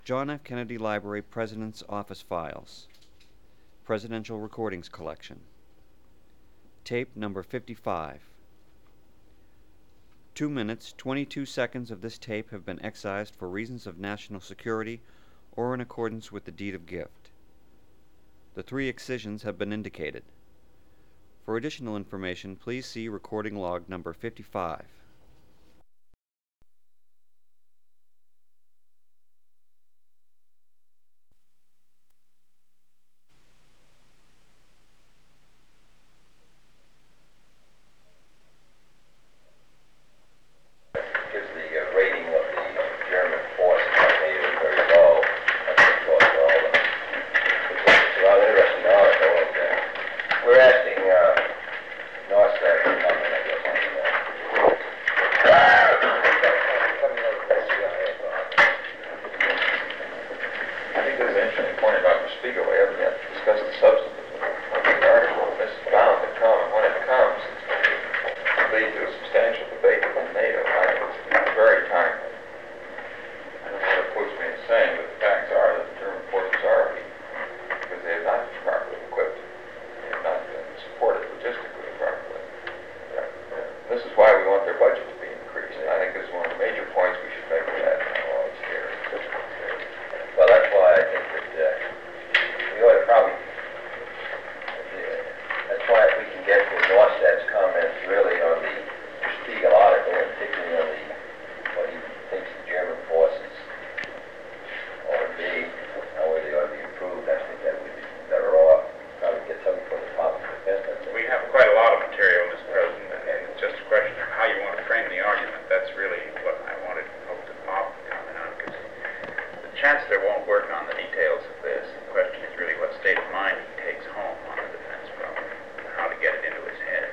John F. Kennedy Library President's Office Files. Presidential Recordings Collection. Tape number 55. 2 minutes, 22 seconds of this tape have been excised for reasons of national security or in accordance with the deed of gift. The 3 excisions have been indicated. For additional information, please see recording log number 55. Gives the rating of the German force made it very low. That's what caused all the. It's a rather interesting article. And, we're asking Northstar to come in, I guess, on I think there's an interesting point about the speaker. We haven't yet discussed the substance of the article. This is bound to come, and when it comes, it's to lead to a substantial debate within NATO. I think it's very timely. I don't know what it puts me in saying, but the facts are that the German forces are weak because they have not been properly equipped. They have not been supported logistically properly. This is why we want their budget to be increased. And I think this is one of the major points we should make to that knowledge here. Well, that's why I think that we ought to probably. That's why if we can get to Norstad's comments really on the Spiegel article, and particularly on what he thinks the German forces ought to be, how they ought to be improved, I think that we'd be better off. Probably get something from the Department of Defense. We have quite a lot of material, Mr. President, and it's just a question of how you want to frame the argument. That's really what I wanted to hope to Bob to comment on, because the Chancellor won't work on the details of this. The question is really what state of mind he takes home on the defense problem, and how to get it into his head.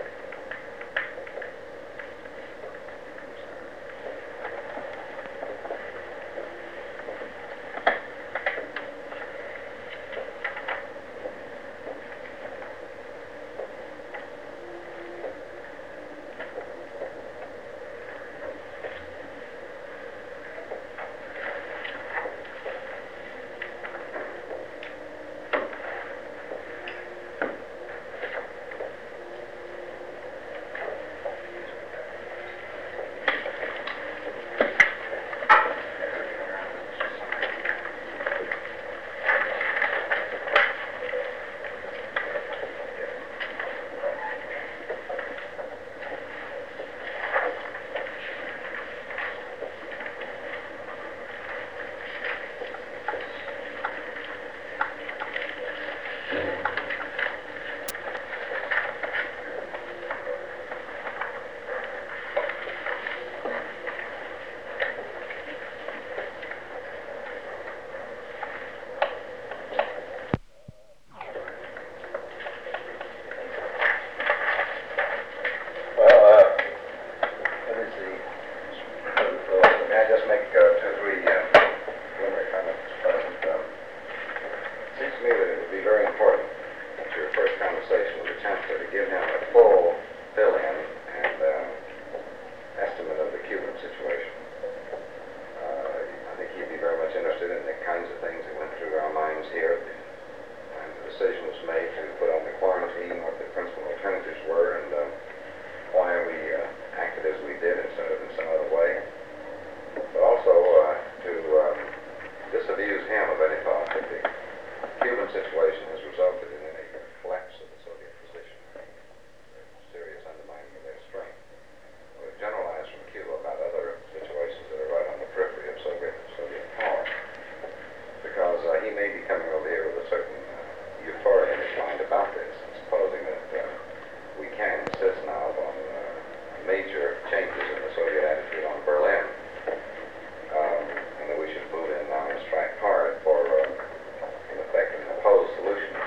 And that we should move in on a strike hard for, in effect, an opposed solution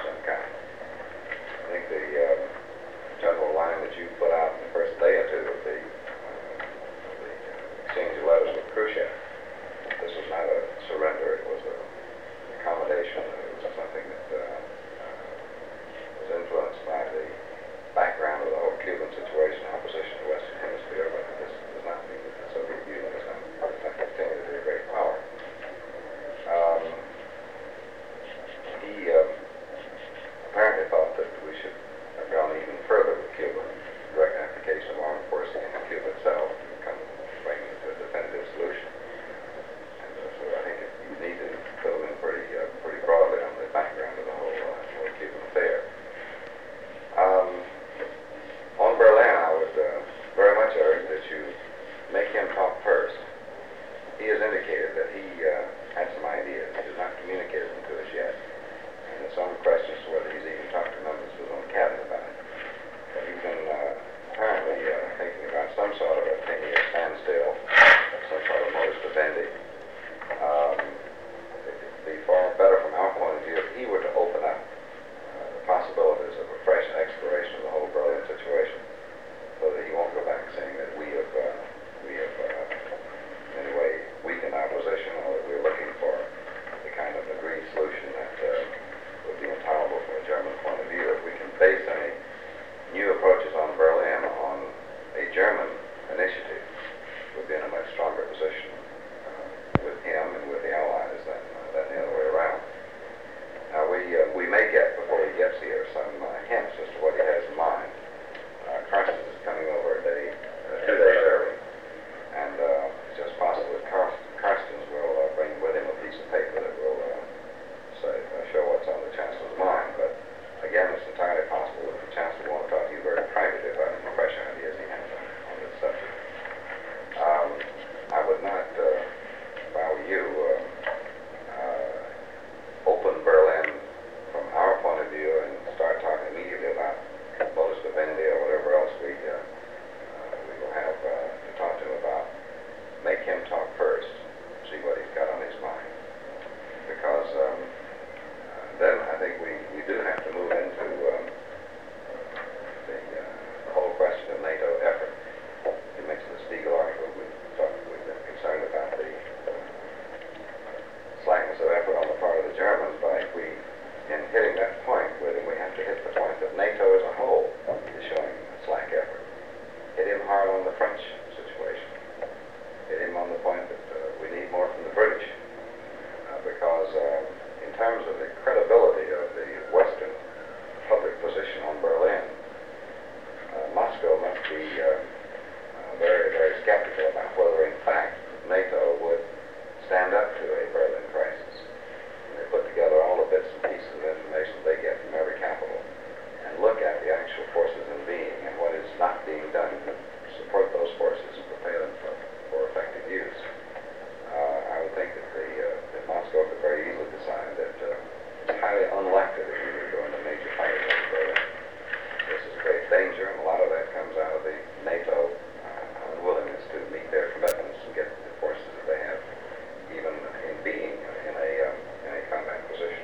terms of the credibility of the Western public position on Berlin, Moscow must be very, very skeptical about whether, in fact, NATO would stand up to a Berlin crisis. And they put together all the bits and pieces of information they get from every capital and look at the actual forces in being and what is not being done to support those forces and prepare them for effective use. I would think that Moscow could very easily decide that it's highly unlikely that we would go into major fight against Berlin. This is great danger, and a lot of that comes out of the NATO unwillingness to meet their commitments and get the forces that they have even in being in a combat position.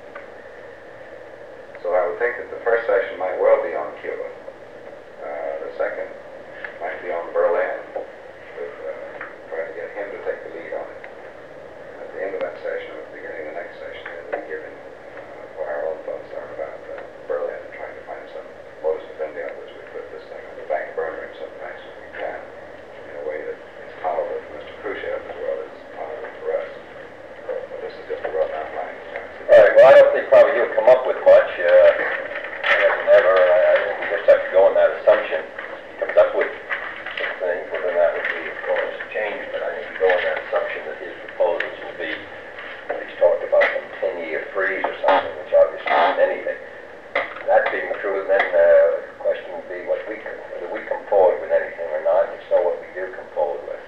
So I would think that the first session might well be on Cuba. The second might be on Berlin, with trying to get him to take the lead on it. And at the end of that session, or at the beginning of the next session, we'll be given what our own thoughts are about Berlin and trying to find some modus vivendi on which we put this thing on the back burner in some fashion we can, in a way that is tolerable for Mr. Khrushchev as well as tolerable for us. But this is just a rough outline. All right, well, I don't think probably he'll come up with much. Never. I think we just have to go on that assumption. He comes up with some things, whether that would be, of course, change, but I think we go on that assumption that his proposals will be, he's talked about some 10-year freeze or something, which obviously isn't anything. That being true, then the question would be whether we come forward with anything or not, and so what we do come forward with.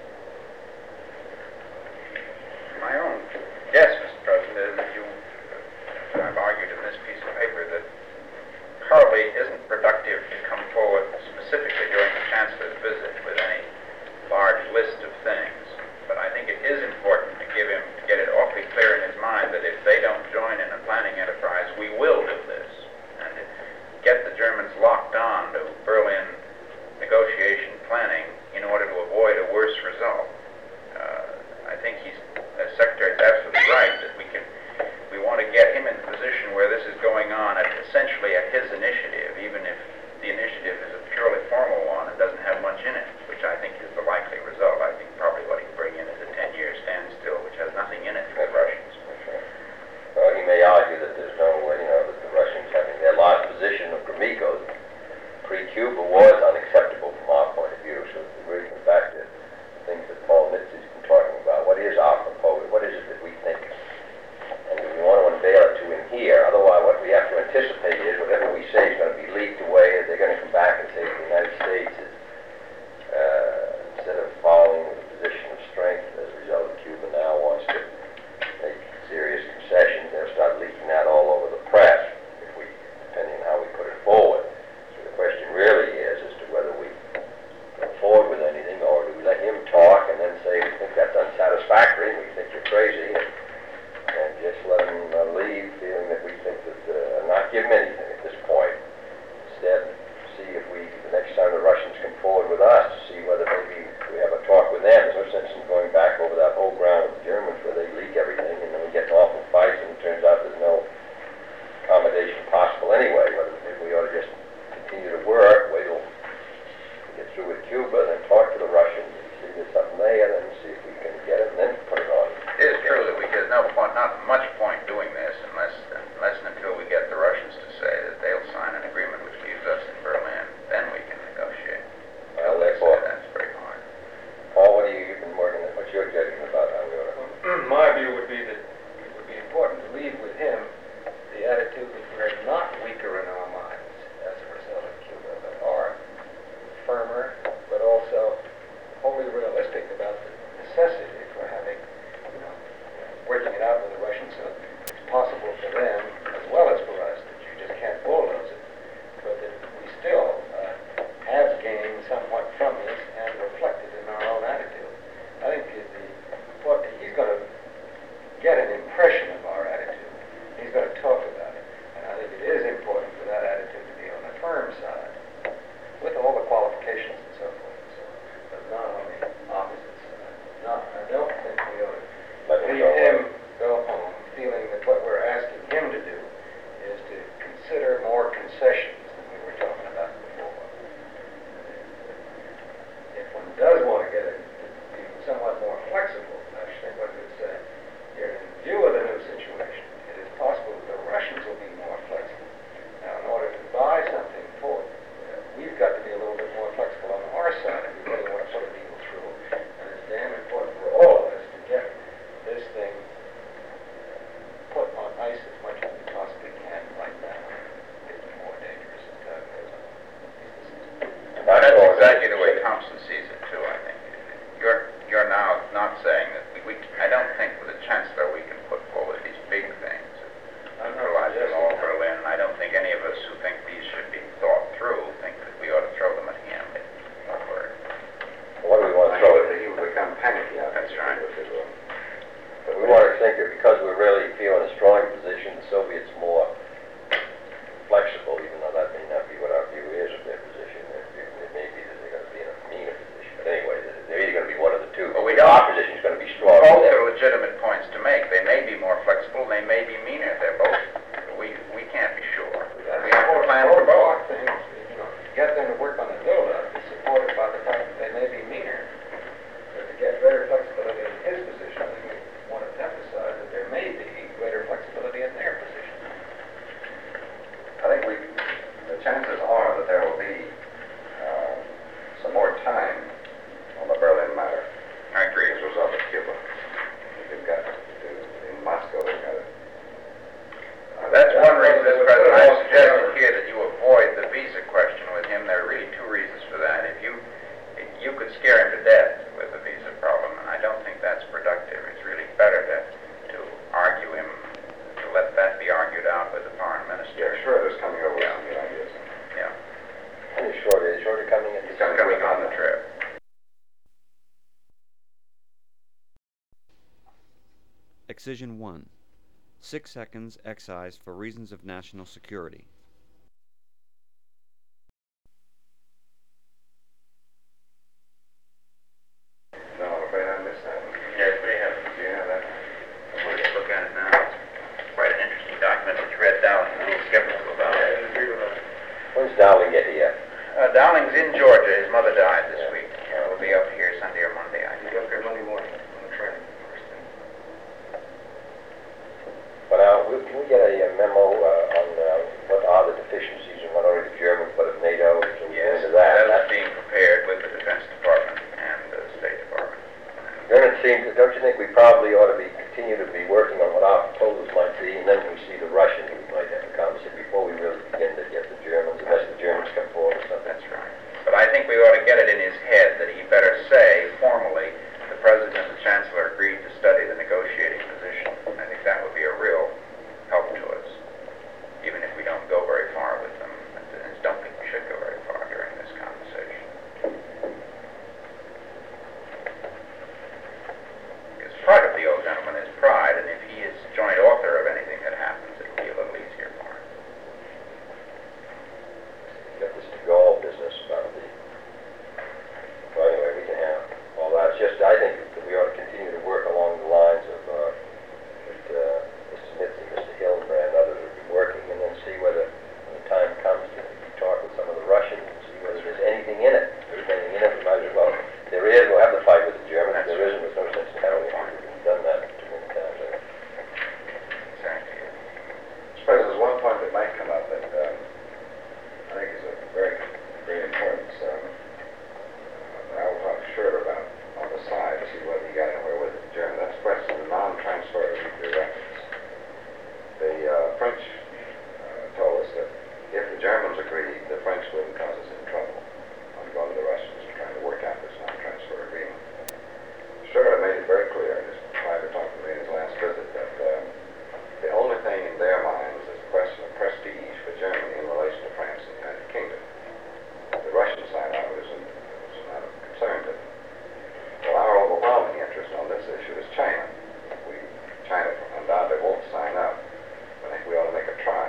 My own guess, Mr. President, is that I've argued in this piece of paper that probably isn't productive to come forward specifically during the Chancellor's visit with any large list of things. But I think it is important to get it awfully clear in his mind that if they don't join in a planning enterprise, we will do this. And to get the Germans locked on to Berlin negotiation planning in order to avoid a worse result. I think the Secretary is absolutely right that we want to get him in a position where this is going on essentially at his initiative, even if the initiative is a purely formal one and doesn't have much in it, which I think is the likely result. I think probably what he can bring in is a 10-year standstill, which has nothing in it for the Russians. Well, he may argue that there's no way, that the Russians having their last position of Gromyko pre-Cuba was unacceptable from our point of view. So if we really come back to things that Paul Nitz has been talking about, what is our proposal? What is it that we think? And we want to unveil it to him here. Otherwise, what we have to anticipate is whatever we say is going to be leaked away, and they're going to come back and say the United States is, instead of following the position of strength as a result of Cuba now wants to make serious concessions. They'll start leaking that all over the press, depending on how we put it forward. So the question really is as to whether we go forward with anything, or do we let him talk and then say we think that's unsatisfactory, we think you're crazy, and just let him leave feeling that we think that, not give him anything at this point. Instead, see if the next time the Russians come forward with us, see whether maybe we have a talk with them. There's no sense in going back over that whole ground with the Germans where they leak everything and then we get in awful fights and it turns out there's no accommodation possible anyway. Whether maybe we ought to just continue to work, wait till we get through with Cuba, then talk to the Russians, see if there's something there, then see if we can get it, and then put it on. It is true that there's not much point doing this unless and until we get the Russians to say that they'll sign an agreement which leaves us in Berlin. Then we can negotiate. Well, therefore, that's very hard. Paul, you've been working on? What's your judgment about how we ought to? My view would be that it would be important to leave with him the attitude that we're not weaker in our minds as a result of Cuba, but are firmer, but also wholly realistic about the necessity for having, working it out with the Russians so that Excision 1. 6 seconds excised for reasons of national security. No, I'm afraid I missed that one. Yes, we have. Do you have that? I'm going to look at it now. It's quite an interesting document which Red Dowling is a little skeptical about. I agree with that. When's Dowling get here? Dowling's in Georgia. His mother died this week. We'll be up here Sunday or Monday, I think. Up here Monday morning on the train, first thing. But can we get a memo on what are the deficiencies and what are the Germans, what if NATO, so we go Yes, into that? that is being prepared with the Defense Department and the State Department. Then it seems, don't you think we probably ought to continue to be working on what our proposals might be, and then when we see the Russians, we might have a conversation before we really begin to get the Germans, unless the Germans come forward or something. That's right. But I think we ought to get it in his head that he better say formally, the President and the Chancellor agreed to study the negotiating position. I think that would be a real help to us, even if we don't go very far with them. I don't think we should go very far during this conversation. Because part of the old gentleman is pride, and if he is joint author of anything that happens, it will be a little easier for him. Got this Gaulle business about the... Well, anyway, we can have all that. It's just, I think that we ought to continue to work along the lines of that Mr. Mitzi, Mr. Hillenbrand, others would be working, and then see whether, when the time comes, to talk with some of the Russians and see whether there's anything in it. If there's anything in it, we might as well. If there is, we'll have the fight with the Germans. If there isn't, there's no sense in having it. We've done that too many times. Exactly. Mr. President, there's one point that might come up that I think is a very great importance. I will talk to Schroeder about on the side to see whether he got anywhere with it in Germany. That's the question of the non-transfer of nuclear weapons. The French told us that if the Germans agreed, the French wouldn't cause us any trouble on going to the Russians and trying to work out this non-transfer agreement. Schroeder made it very clear in his private talk to me in his last visit that the only thing in their minds is a question of prestige for Germany in relation to France and the United Kingdom. The Russian side of it is not of concern to them. Well, our overwhelming interest on this issue is China. China undoubtedly won't sign up. I think we ought to make a try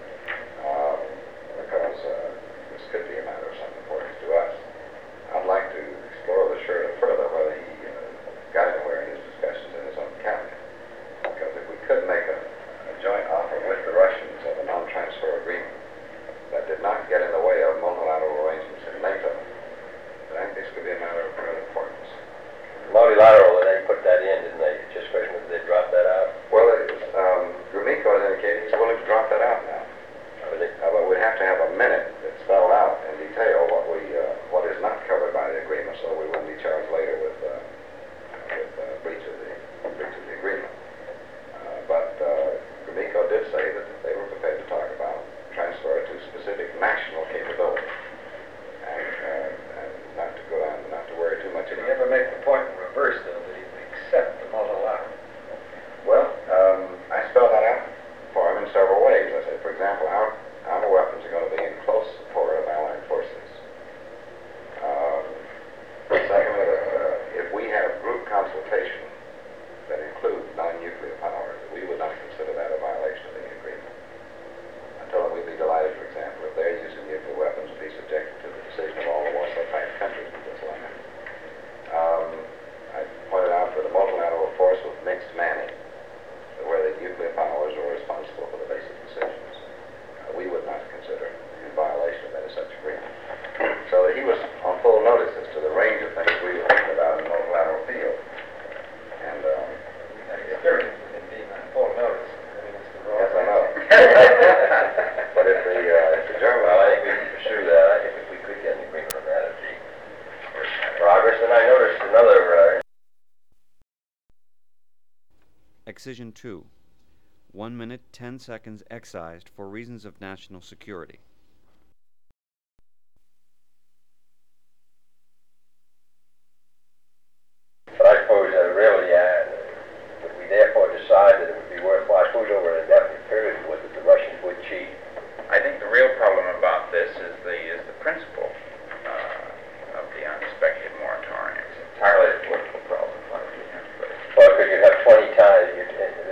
because this could be a matter of some importance to us. I'd like to explore with Schroeder further whether he got anywhere in his discussions in his own cabinet. Because if we could make a joint offer with the Russians of a non-transfer agreement that did not get in the way of multilateral arrangements in NATO, then I think this could be a matter of real importance. Multilateral, they put that in, didn't they? Just a question whether they dropped that out. Well, Gromyko has indicated he's willing to drop that out now. But we'd have to have a minute that spelled out in detail what is not covered by the agreement, so we wouldn't be charged later with breach of the agreement. But Gromyko did say that they were prepared to talk about transfer to specific national capability and not to go down, not to worry too much Did he about it. ever make the point in reverse, though, that he would accept the multilateral? Well, I spelled that out for him in several ways. I said, for example, our weapons are going to be in close support of Allied forces. Secondly, if we have group consultation that includes non-nuclear powers, we would not consider that a violation of the agreement. I told them we'd be delighted, for example, if their use of nuclear weapons would be subjected to the decision of all the Warsaw Pact countries in this land. I pointed out that a multilateral force with mixed manning, where the nuclear powers are responsible for the basic decisions, we would not consider in violation of any such agreement. So that he was on full notice as to the range of things we were thinking about in the multilateral field. And That experience with him being on full notice. I mean, it's the wrong yes, I know. But if the German, Well, I think we can pursue that. I think if we could get an agreement on that, it'd be progress. And I noticed another... Excision 2. 1 minute, 10 seconds excised for reasons of national security. But I suppose really, if we therefore decide that it would be worthwhile, I suppose over an indefinite period, was that the Russians would cheat. I think the real problem about this is the principle of the unexpected moratorium. It's entirely a political problem. Well, because you have 20 times,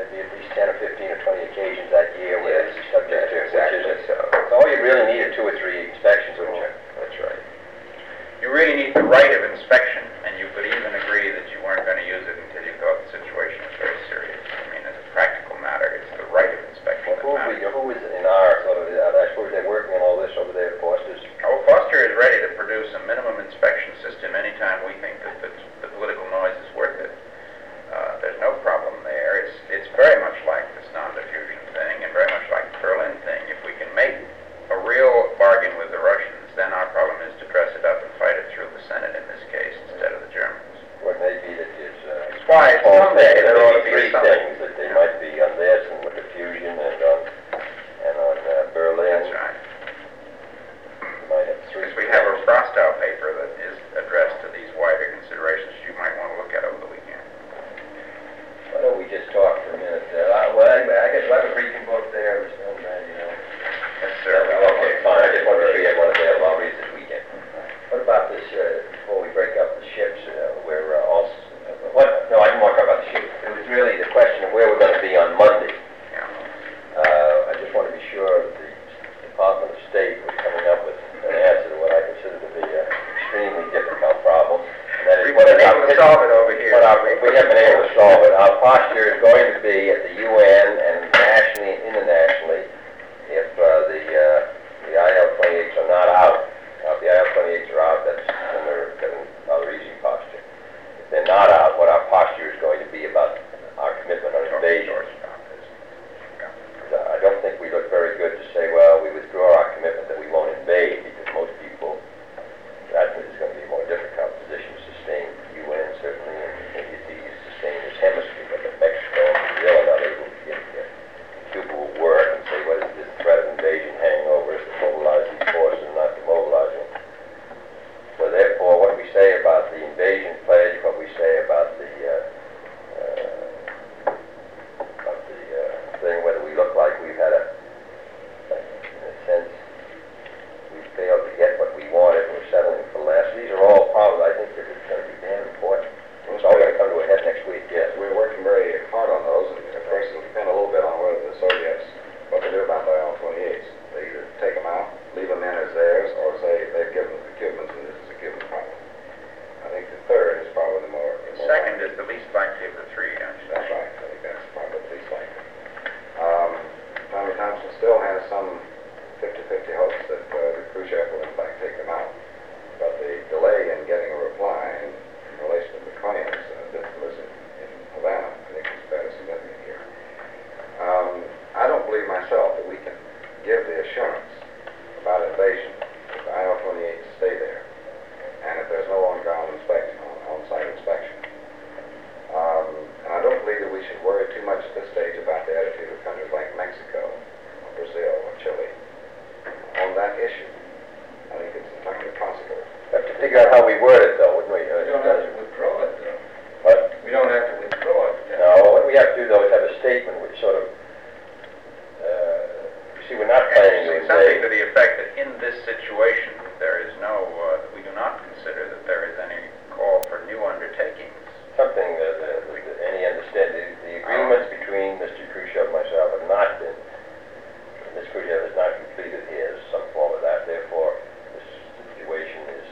situation, there is no, we do not consider that there is any call for new undertakings. Something that any understanding, the agreements between Mr. Khrushchev and myself have not been, Mr. Khrushchev has not completed his, some form of that, therefore this situation is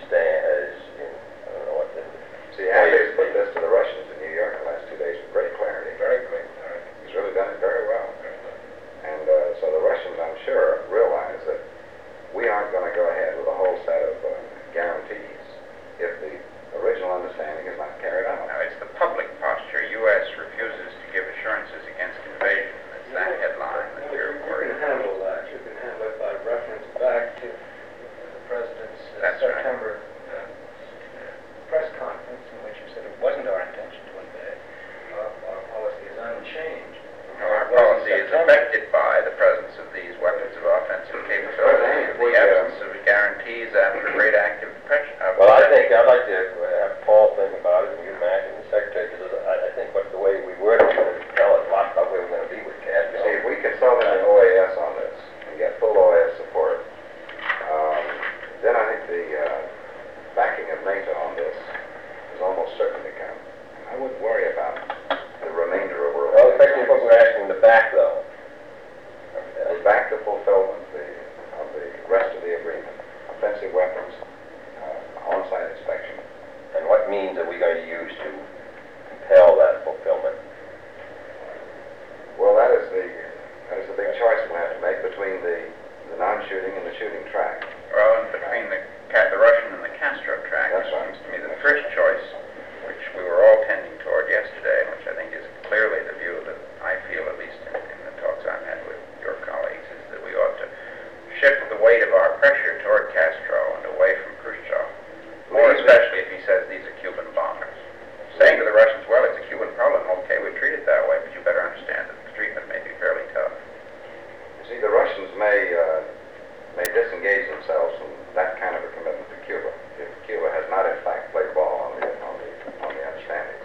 in, I don't know what the... See, Andrew's put this to the Russians in New York the last 2 days with great clarity. Very quick. He's really done it very well. And so the Russians, I'm sure, realize that we aren't going to go ahead with a whole set of guarantees if the original understanding is not carried out. Now, it's the public posture. U.S. refuses to give assurances against invasion. It's that headline that you're worried You can about. handle that. You can handle it by reference back to the President's That's right. September press conference in which he said it wasn't our intention to invade. Our policy is unchanged. Our policy is affected by the presence of these weapons of offensive capability, the absence of guarantees after great active pressure. Well, I think I'd like to have Paul think about it, and you, Mac, and the Secretary, because I think what the way we word it would tell us a lot about where we're going to be with CAD. See, if we consult in the OAS on this and get full OAS support, then I think the backing of NATO on this is almost certain to come. I wouldn't worry about the remainder of world. Well, effectively what we're asking the back, though. Back to fulfillment of the rest of the agreement. Offensive weapons, on-site inspection. And what means are we going to use to compel that fulfillment? Well, that is the big choice we'll have to make between the non-shooting and the shooting track. Well, and between the Russian and the Castro track, That's it right. seems to me the first choice, which we were all tending toward yesterday, which I think is clearly the view that I feel, at least in the talks I've had with your colleagues, is that we ought to shift the weight of our pressure toward Castro and away from Khrushchev, more especially if he says these are Cuban bombers. Saying to the Russians, well, it's a Cuban problem, okay, we treat it that way, but you better understand that the treatment may be fairly tough. You see, the Russians may disengage themselves from that kind of a commitment to Cuba if Cuba has not, in fact, played ball on the understandings.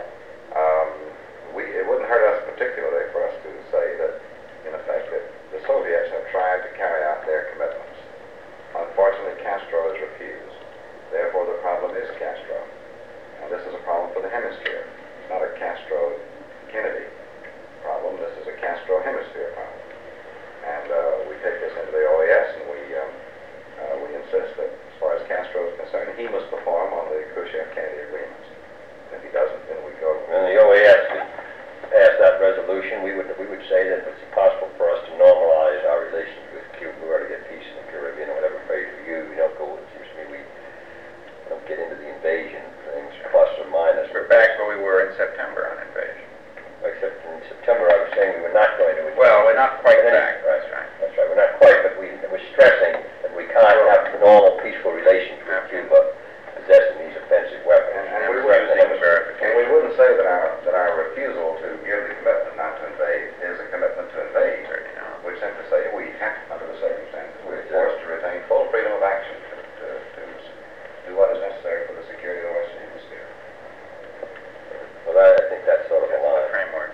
It wouldn't hurt us particularly for us to say that, in effect, that the Soviets have tried to carry out their commitments. Unfortunately, Castro has refused. Therefore, the problem is Castro. And this is a problem for the hemisphere. It's not a Castro-Kennedy problem. This is a Castro-hemisphere problem. And we take this into the OAS, and we insist that, as far as Castro is concerned, he must perform on the Khrushchev-Kennedy agreements. And if he doesn't, then we go. When the OAS passed that resolution, we would say that it's possible for us to normalize our relations with Cuba. We were to get peace in the Caribbean, or whatever phrase we use. We don't go, it seems to me, we don't get into the invasion things, plus or minus. We're back where we were in September on invasion. Except in September, I was saying we were not going to. Well, we're not quite But back. That's right. That's right. We're not quite, but we're stressing that we can't have normal, peaceful relations with Cuba possessing these offensive weapons. And we Refusing wouldn't, verification. and we wouldn't say that our refusal to give the commitment not to invade is a commitment to invade. Certainly not. We simply say we have, under the circumstances, we're forced to retain full freedom of action to do what is necessary for the security of the Western Hemisphere. Well, I think that's sort of a That's the line. framework.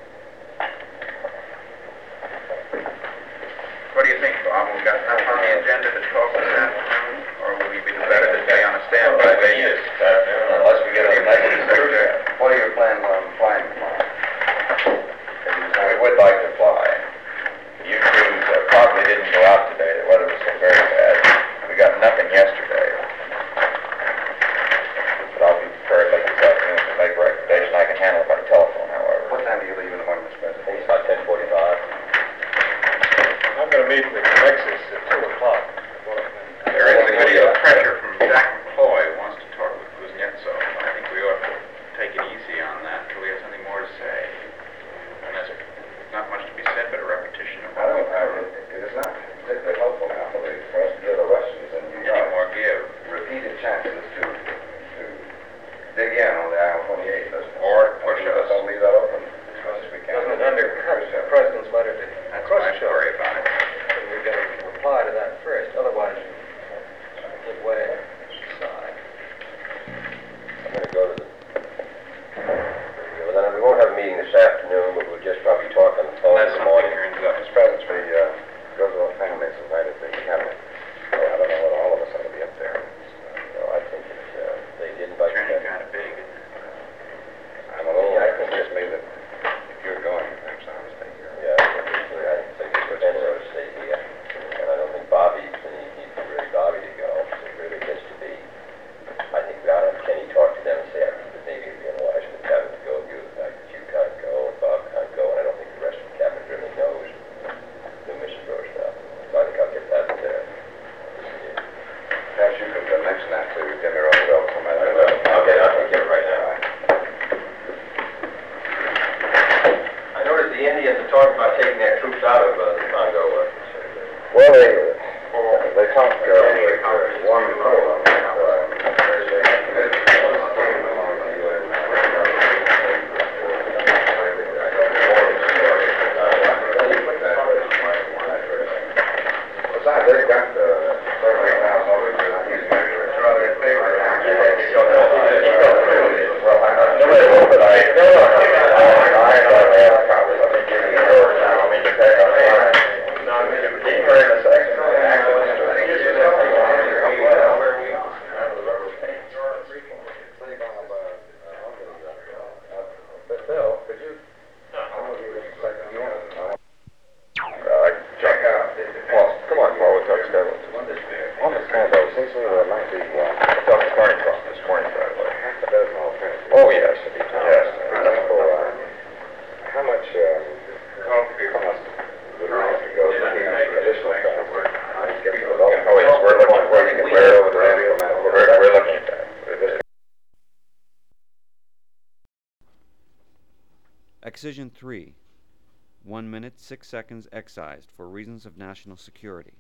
What do you think, Bob? We've got enough on the agenda to talk this afternoon, or would we be better to stay on a standby basis? Unless we get a negative Secretary. What are your plans on flying tomorrow? We would like to fly. You crews probably didn't go out today. The weather was so very bad. We got nothing yesterday. But I'll be prepared late this afternoon to make a recommendation. I can handle it by telephone, however. What time do you leave in the morning, Mr. I think President? it's about 10:45. I'm going to meet with Alexis at 2 o'clock. There is a good deal of pressure from Jack McCloy, who wants to talk with Kuznetsov. I think we ought to take it easy on that until we have something more to say. And there's not much to be said, but a repetition of what we've covered. It is not particularly helpful now for us to give the Russians and New Any York more give? repeated chances to dig in on the Isle-28, doesn't it? Or push us. Let's leave that open as much as we can. Doesn't it undercut the President's letter to That's my story about it. Khrushchev? about taking their troops out of the Congo? Well, they talked with one forum. Besides, they've got 38,000 over Excision 3. 1 minute, 6 seconds excised for reasons of national security.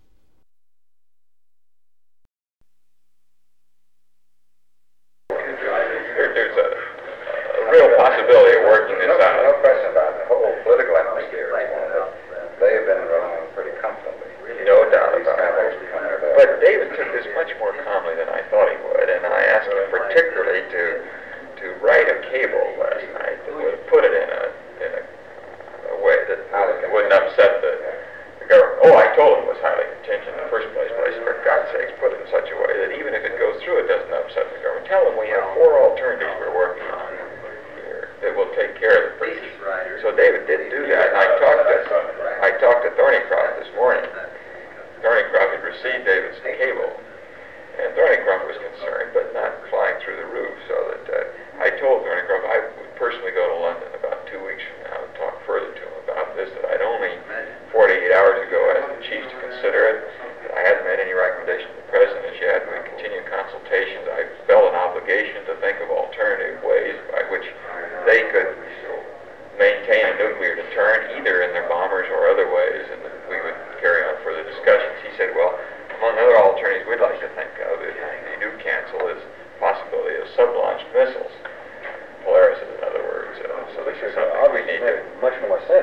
There's a real possibility of working this out. No question about the whole political atmosphere. They have been running pretty comfortably. No doubt about it. But David took this much more calmly than I thought he would, and I asked him particularly to write a cable last night that would put it in a way that wouldn't upset the government. Oh, I told him it was highly contingent in the first place, but I said, for God's sakes, put it in such a way that even if it goes through, it doesn't upset the government. Tell them we have 4 alternatives we're working on here that will take care of the person. So David did do that, and I talked to Thornycroft this morning. Thornycroft had received David's cable, and Thornycroft was concerned, but not flying through the roof, so that I told Thornycroft I would personally go to London about 2 weeks from now and talk further to him about this, that I'd only 48 hours ago asked the chiefs to consider it, that I hadn't made any recommendation to the president as yet, we continue consultations. I felt an obligation to think of alternative ways by which they could maintain a nuclear deterrent, either in their bombers or other ways, and that we would carry on further discussions. He said, well, among other alternatives we'd like to think of, if you do cancel, is the possibility of sub-launched missiles. Polaris, in other words. So this is something we need to... Much more sense.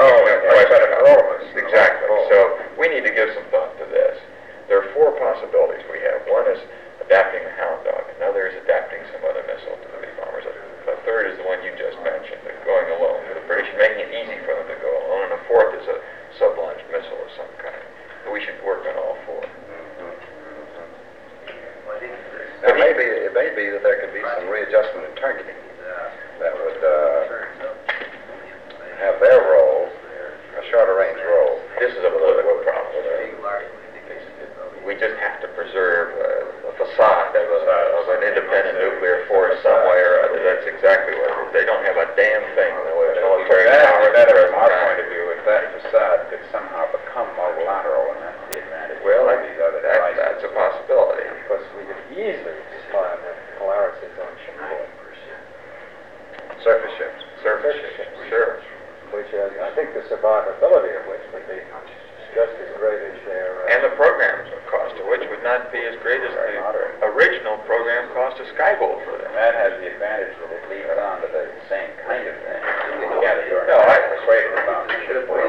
Exactly. So we need to give some thought to this. There are 4 possibilities we have. One is adapting the Hound Dog. Another is adapting some other missile to the bombers. The third is the one you just mentioned, going alone for the British, making it easy for them to go alone. And the fourth is a sub-launched missile of some kind. So we should work on all 4. Now, it may be that there could be some readjustment in targeting that would have their role, a shorter range role. This is a political problem. We just have to preserve a facade of an independent nuclear force some way or other. That's exactly what it is. They don't have a damn thing in the way of military power. Better, from our point of view, if that facade could somehow become multilateral, and that's the advantage. Well, of these other devices. that's a possibility. Because we could easily supply the Polaris on shipboard. Surface ships. Surface ships, sure. Which I think the survivability of which would be just as great as their... And the program cost of which would not be as great as the original program cost of Skybolt for them. And that has the advantage that it leads on to the same kind of thing. No, I'm persuaded about the shipboard.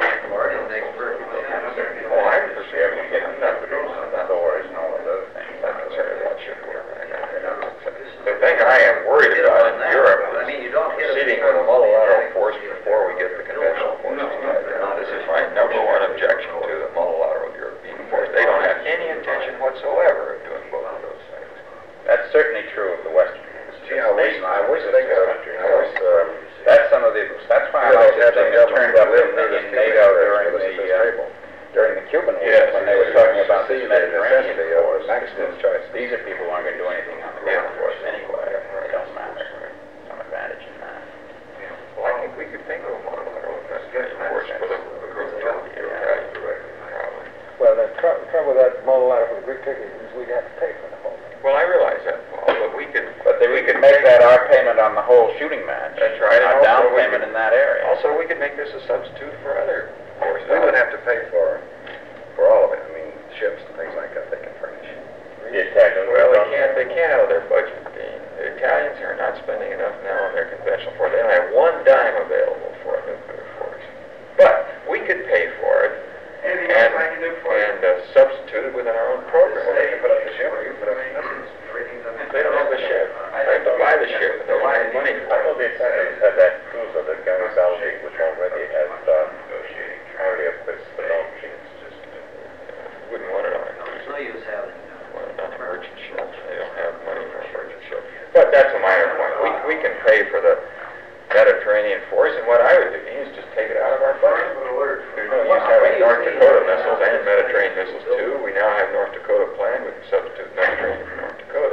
Oh, I'm persuaded we get enough to do some doors and all of those things. I'm concerned about shipboard. The thing I am worried about in Europe is proceeding with a multilateral force before we get the conventional forces together. This is my #1 objection to the multilateral European force. They don't have any intention whatsoever of doing both of those things. That's certainly true of the Western Hemisphere. Gee, I wish they could. That's why I like that thing that turned up in NATO during the Cuban War, when they were talking about the Mediterranean force. These are people who aren't going to do anything on the ground force anyway. It don't matter. Some advantage in that. Well, I think we could think of a multilateral force for the Greek Turkey. Probably. Well, the trouble with that multilateral for the Greek Turkey is we'd have to pay for the whole thing. Well, I realize that, Paul, but we could make that our payment on the whole shooting match. That's right, and Our also down we payment could- in that area. Also, we could make this a substitute for other forces. We would have to pay for all of it. I mean, ships and things like that they can furnish. The Italians. Well, they can't out of their budget, Dean. The Italians are not spending enough now on their conventional force. They don't have one dime available for a nuclear force. But we could pay for it Anything else I can do for you? and substitute it within our own program. They can put up the ship, or you put up nothing. They don't have the ship. They have to buy the ship, and they don't have money I for know it. the Italians had that cruiser, the Garibaldi, which already has already equipped the long machines. Wouldn't want it on a cruise. No use having. Want it on a merchant ship. They don't have money for a merchant ship. But that's a minor point. We can pay for the Mediterranean force, and what I would do is just take it out of our budget. There's no use having North Dakota missiles and Mediterranean missiles too. We now have North Dakota planned. We can substitute Mediterranean for North Dakota.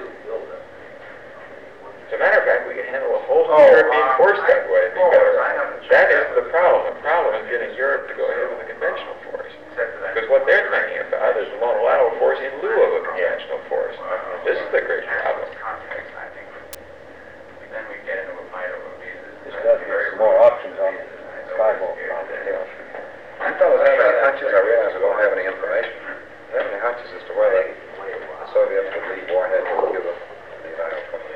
As a matter of fact, we can handle a whole European force that way. It'd be better. That is the problem. The problem is getting Europe to go ahead with a conventional force. Because what they're thinking about is a monolateral force in lieu of a conventional force. This is the great problem. Then we get into a fight over visas. This does give some more options on the Skyhawk problem. You fellows have any hunches? I realize we don't have any information. Do you have any hunches as to whether the Soviets would leave warheads in Cuba and the United States?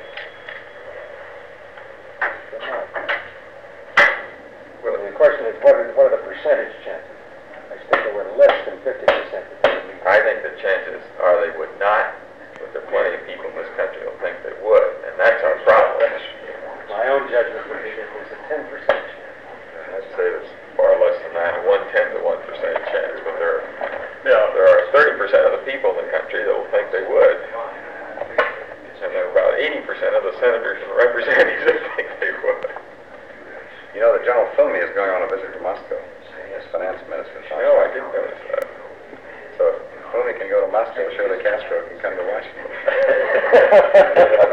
Well, the question is, what are the percentage chances? I think there were less than 50%. I think the chances are they would not, but there are plenty of people in this country who think they would, and that's our problem. My own judgment would be that there's a 10% chance. I'd say it's far less than that, 1/10 of 1% chance, but there are 30% of the people in the country that will think they would. And there are about 80% of the senators and representatives that think they would. You know that General Filmy is going on a visit to Moscow as finance minister. No, I didn't notice that. So Filmy can go to Moscow, surely Castro can come to Washington.